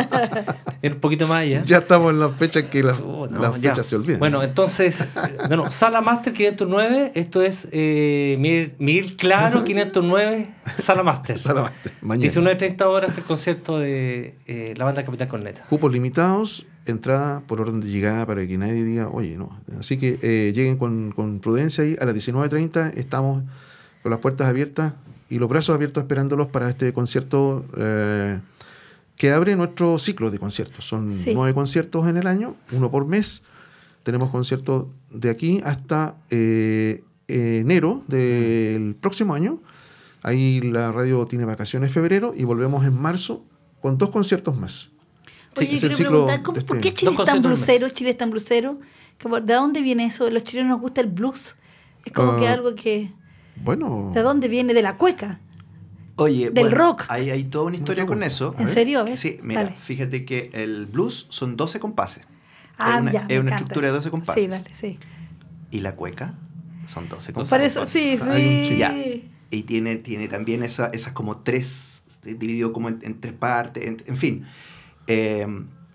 Un poquito más allá. Ya estamos en las fechas que la, oh, no, las fechas se olvidan. Bueno, entonces, bueno, Sala Máster quinientos nueve, esto es eh, Miguel, Miguel Claro, quinientos nueve, Sala Máster. Sala Máster, mañana. diecinueve treinta horas el concierto de eh, la banda Capitán Corneta. Cupos limitados. Entrada por orden de llegada para que nadie diga, oye, no. Así que eh, lleguen con, con prudencia ahí. A las diecinueve treinta estamos con las puertas abiertas y los brazos abiertos esperándolos para este concierto eh, que abre nuestro ciclo de conciertos. Son sí. nueve conciertos en el año, uno por mes. Tenemos conciertos de aquí hasta eh, enero del próximo año. Ahí la radio tiene vacaciones en febrero y volvemos en marzo con dos conciertos más. Oye, sí, quiero preguntar, ¿cómo, este... ¿por qué Chile es tan blusero? Chile es tan blusero. ¿De dónde viene eso? ¿Los chilenos nos gusta el blues? Es como uh, que algo que... Bueno... ¿De dónde viene? ¿De la cueca? Oye, del bueno, rock. Hay, hay toda una historia con eso. ¿En serio? A ver. Sí, mira, dale. Fíjate que el blues son doce compases. Ah, es una, ya, es una estructura de doce compases. Sí, dale, sí. Y la cueca son doce compases. Por eso, sí, sí. Ya. Y tiene, tiene también esa, esas como tres, dividido como en, en tres partes, en, en fin... Eh,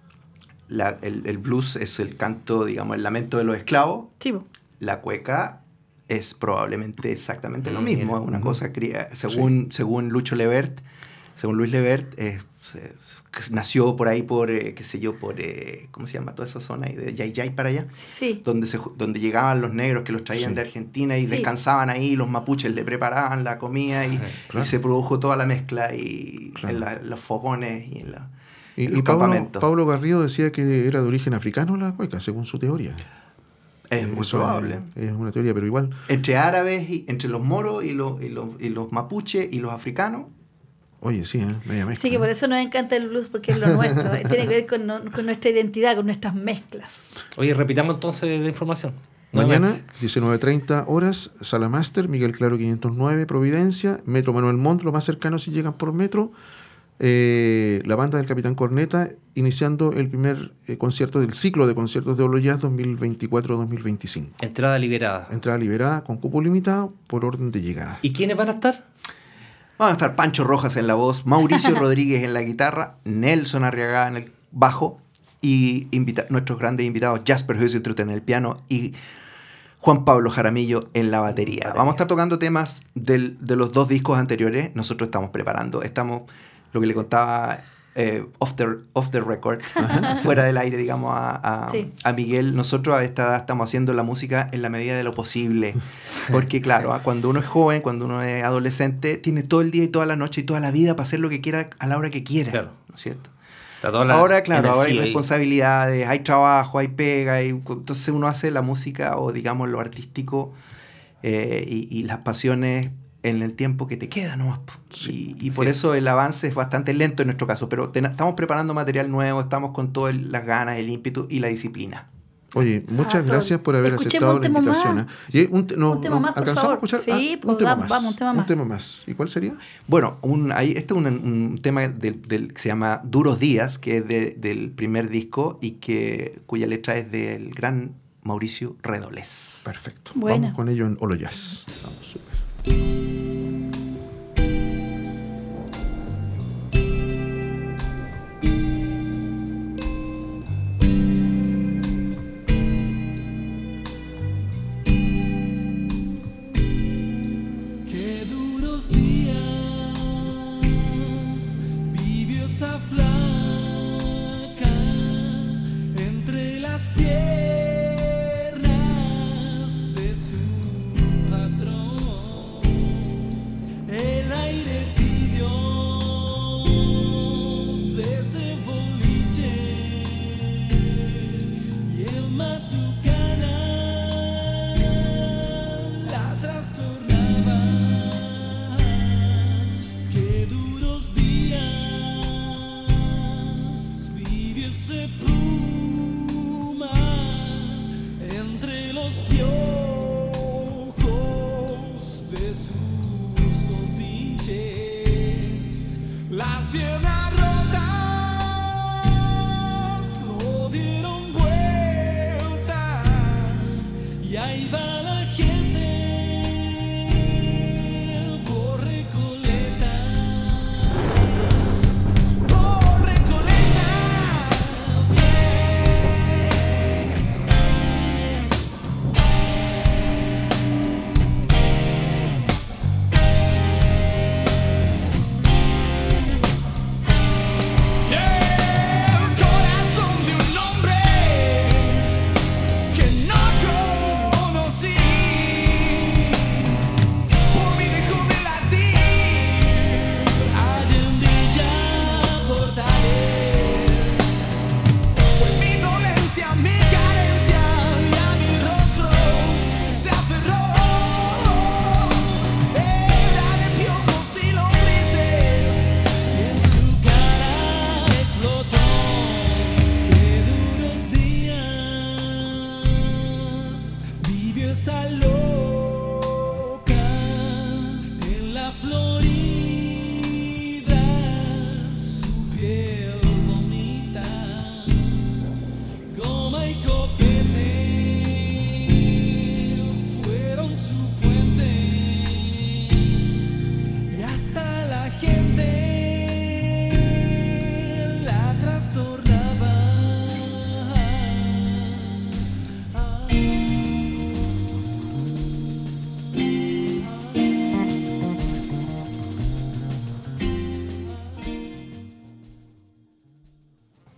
la, el, el blues es el canto, digamos, el lamento de los esclavos. Sí. La cueca es probablemente exactamente mm, lo mismo. Es una mm, cosa, según, sí. según Lucho Levert, según Luis Lebert, eh, se, se, nació por ahí por, eh, qué sé yo, por, eh, ¿cómo se llama toda esa zona ahí? De Yay Yay para allá. Sí. Donde, se, donde llegaban los negros que los traían sí. de Argentina y sí. descansaban ahí, los mapuches le preparaban la comida y, claro. y se produjo toda la mezcla y claro. en la, los fogones y en, la, y, en los y Pablo, campamentos. Pablo Garrido decía que era de origen africano la cueca, según su teoría. Es muy Eso probable. Es, es una teoría, pero igual... Entre árabes, y, entre los moros y los, y, los, y los mapuches y los africanos. Oye, sí, ¿eh? Media mezcla. Sí, que por eso nos encanta el blues, porque es lo nuestro. Tiene que ver con, no, con nuestra identidad, con nuestras mezclas. Oye, repitamos entonces la información. Mañana, diecinueve treinta horas, Sala Máster, Miguel Claro quinientos nueve, Providencia, Metro Manuel Montt, lo más cercano si llegan por metro. Eh, la banda del Capitán Corneta, iniciando el primer eh, concierto del ciclo de conciertos de Olo Jazz dos mil veinticuatro dos mil veinticinco. Entrada liberada. Entrada liberada, con cupo limitado, por orden de llegada. ¿Y quiénes van a estar? Van a estar Pancho Rojas en la voz, Mauricio Rodríguez en la guitarra, Nelson Arriagada en el bajo y invita- nuestros grandes invitados Jasper Huizentrut en el piano y Juan Pablo Jaramillo en la batería. batería. Vamos a estar tocando temas del, de los dos discos anteriores. Nosotros estamos preparando, estamos, lo que le contaba eh, off, the, off the record, fuera del aire, digamos, a, a, sí. a Miguel. Nosotros a esta edad estamos haciendo la música en la medida de lo posible. Porque claro, cuando uno es joven, cuando uno es adolescente, tiene todo el día y toda la noche y toda la vida para hacer lo que quiera a la hora que quiera. Claro. ¿No es cierto? Ahora, claro, ahora hay responsabilidades, hay trabajo, hay pega, y entonces uno hace la música o digamos lo artístico eh, y, y las pasiones en el tiempo que te queda nomás. Sí, y, y por sí. eso el avance es bastante lento en nuestro caso, pero ten, estamos preparando material nuevo, estamos con todas las ganas, el ímpetu y la disciplina. Oye, muchas ah, gracias por haber aceptado la invitación. ¿Eh? Un, te, no, un tema no, más, ¿alcanzamos a escuchar? Sí, ah, pues, un, tema vamos, más. vamos, un tema más. Un tema más. ¿Y cuál sería? Bueno, un, hay, este es un, un tema del, del, que se llama Duros Días, que es de, del primer disco y que cuya letra es del gran Mauricio Redolés. Perfecto. Buena. Vamos con ello en Olo Jazz. Vamos, súper.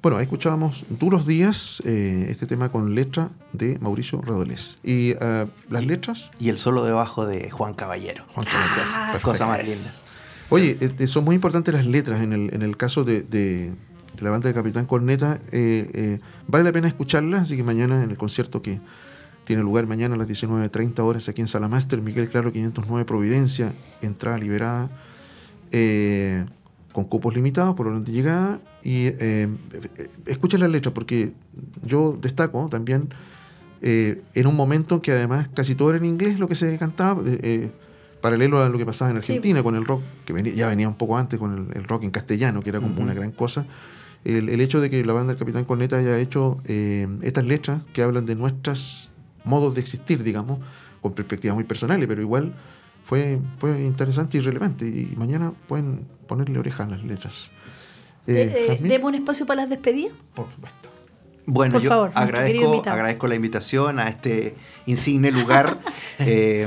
Bueno, ahí escuchábamos Duros Días, eh, este tema con letra de Mauricio Redolés. Y uh, las letras... Y el solo debajo de Juan Caballero. Juan Caballero. Ah, cosa más linda. Oye, eh, son muy importantes las letras en el, en el caso de, de, de la banda de Capitán Corneta. Eh, eh, vale la pena escucharlas, así que mañana en el concierto que tiene lugar mañana a las diecinueve treinta horas aquí en Salamaster, Miguel Claro quinientos nueve Providencia, entrada liberada, eh, con cupos limitados por orden de llegada. Y eh, escuchen las letras, porque yo destaco también eh, en un momento que además casi todo era en inglés lo que se cantaba, eh, eh, paralelo a lo que pasaba en Argentina, sí, con el rock, que venía, ya venía un poco antes con el, el rock en castellano, que era como uh-huh. una gran cosa. El, el hecho de que la banda del Capitán Corneta haya hecho eh, estas letras que hablan de nuestros modos de existir, digamos, con perspectivas muy personales, pero igual fue, fue interesante y relevante. Y mañana pueden ponerle oreja a las letras. Eh, eh, ¿Demos un espacio para las despedidas? Por supuesto. Bueno, Por yo favor, agradezco, agradezco la invitación a este insigne lugar. eh,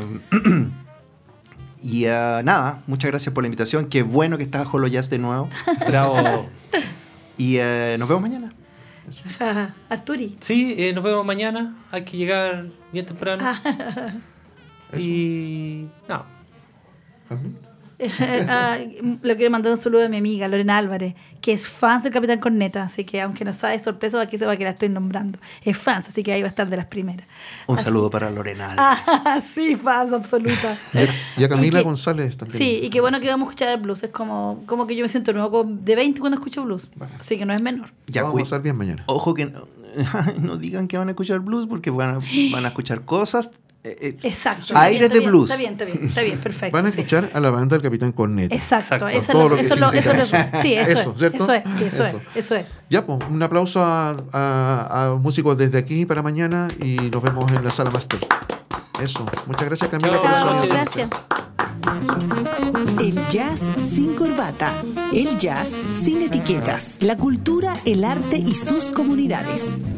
y uh, nada, muchas gracias por la invitación. Qué bueno que está Jolo Jazz de nuevo. Bravo. Y uh, nos vemos mañana. Arturi. Sí, eh, nos vemos mañana. Hay que llegar bien temprano. Y no. uh, lo quiero mandar un saludo a mi amiga Lorena Álvarez, que es fan del Capitán Corneta, así que aunque no sabe, sorpresa, aquí se va que la estoy nombrando. Es fan, así que ahí va a estar de las primeras. Un así. saludo para Lorena Álvarez. Ah, sí, fan absoluta. Y a Camila y que, González también. Sí, y qué bueno que vamos a escuchar el blues. Es como, como que yo me siento nuevo de veinte cuando escucho blues. Bueno. Así que no es menor. Ya, vamos a estar bien mañana. Ojo que no, no digan que van a escuchar blues, porque van a, van a escuchar cosas. Eh, Exacto. Aires de bien, blues. Está bien, está bien, está bien, perfecto. Van a escuchar sí. a la banda del Capitán Corneta. Exacto. Eso, lo, lo eso, lo, eso, lo, sí, eso, eso, es, ¿cierto? eso es. Sí, eso, eso. Es, eso es. Ya, pues, un aplauso a, a, a músicos desde aquí para mañana y nos vemos en la sala Master. Eso. Muchas gracias, Camila. Chao, por gracias. El jazz sin corbata. El jazz sin etiquetas. La cultura, el arte y sus comunidades.